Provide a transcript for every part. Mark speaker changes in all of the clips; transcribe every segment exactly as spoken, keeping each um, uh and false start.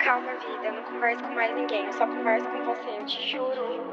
Speaker 1: Calma, vida, eu não converso com mais ninguém, eu só converso com você, eu te juro.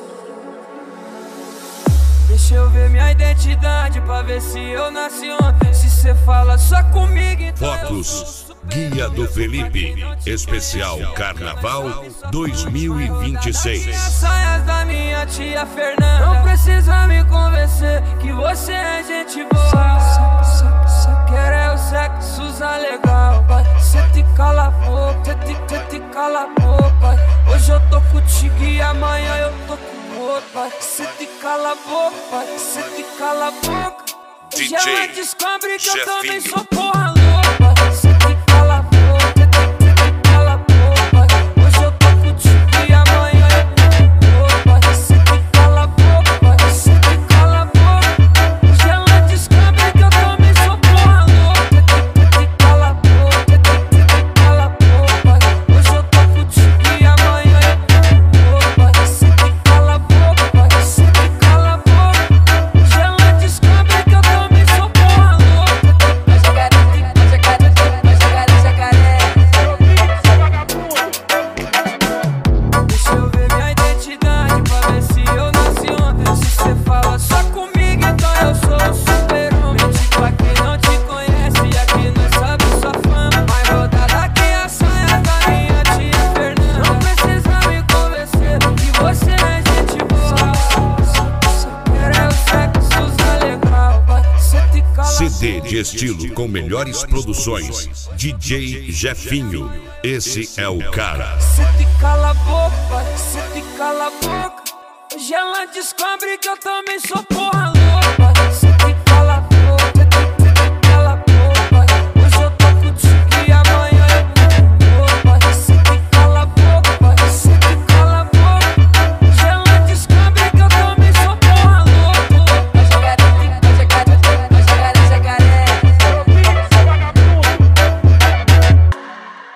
Speaker 2: Deixa eu ver minha identidade pra ver se eu nasci ontem. Se cê fala só comigo, então
Speaker 3: Fotos Guia do Felipe, especial Carnaval dois mil e vinte e seis.
Speaker 2: As saias da minha tia Fernanda. Não precisa me convencer que você é gente boa. Quer é o sexo usa legal, vai. Cê te cala a boca, cê te, cê te cala a boca, vai. Hoje eu tô contigo e amanhã eu tô com outro, vai. Cê te cala a boca, vai. Cê te cala a boca.
Speaker 3: D J
Speaker 2: já ela descobre que eu também
Speaker 3: Jefinho.
Speaker 2: sou porra louca, vai. Cê te cala a boca, cê te, cê te cala a boca, vai. Hoje eu tô contigo e amanhã eu tô com outro, vai. Cê te cala a boca, vai. Cê te cala a boca. Hoje ela descobre que eu também sou porra louca. Cê te cala a boca, cê te cala a boca, vai. Hoje eu tô contigo e amanhã eu tô com outro, vai. Cê te cala a boca, vai. Cê te cala a boca. Hoje ela descobre que eu também sou porra louca. Vai jogar, vai jogar, vai jogar no jacaré. Deixa eu ver minha identidade pra ver se eu nasci ontem. Se cê fala só comigo, então eu sou o super-homem. Tipo, aqui não te conhece, aqui não sabe sua fama. Mais rodada que a saia da minha tia Fernanda. Não precisa me convencer que você é gente boa. Quer é o sexo usa legal, vai. Cê te cala a
Speaker 3: C D
Speaker 2: boca.
Speaker 3: de estilo com melhores produções. D J Jefinho, esse é o cara.
Speaker 2: Cê te cala a boca, cê te cala a boca. Hoje ela descobre que eu também sou porra